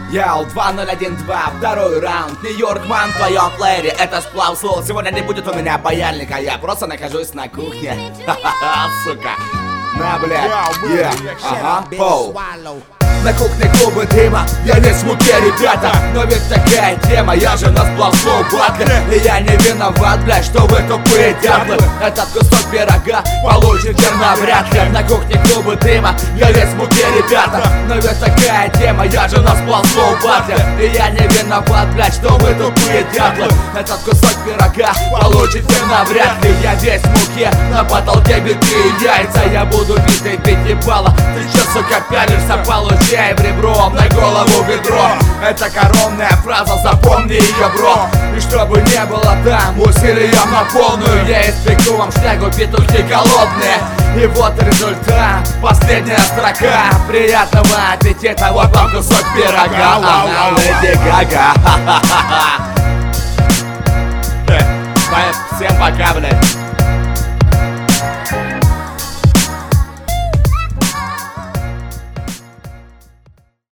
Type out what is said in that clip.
Яу, 2012, второй раунд, Нью-Йорк Ман в твоем плеере. Это сплав слов, сегодня не будет у меня паяльника. Я просто нахожусь на кухне. Ха-ха-ха, сука. На, блядь, ага, поу. На кухне клубы дыма, я весь в муке, ребята. Но ведь такая тема, я же на сплав-слоу батле. И я не виноват, блядь, что вы тупые дятлы. Этот кусок пирога получите навряд ли. На кухне клубы дыма, я весь в муке, ребята. Но ведь такая тема, я же на сплав-слоу батле. И я не виноват, блядь, что вы тупые дятлы. Этот кусок пирога получите навряд ли. Я весь в муке, на потолке битые яйца. Я буду бить и бить ебало. Ты чё, сука, пялишься, получай в ребром на голову ведро. Это коронная фраза, запомни ее, бро. И чтобы не было там усилием на полную, я испеку вам шнягу, петухи голодные. И вот результат, последняя строка. Приятного аппетита, вот вам кусок пирога. Она Леди Гага. Всем пока, блядь.